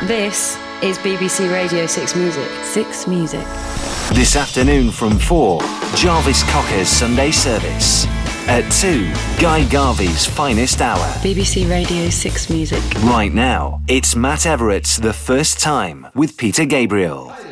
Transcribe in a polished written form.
This is BBC Radio 6 Music. 6 Music. This afternoon from 4, Jarvis Cocker's Sunday service. At 2, Guy Garvey's Finest Hour. BBC Radio 6 Music. Right now, it's Matt Everett's The First Time with Peter Gabriel.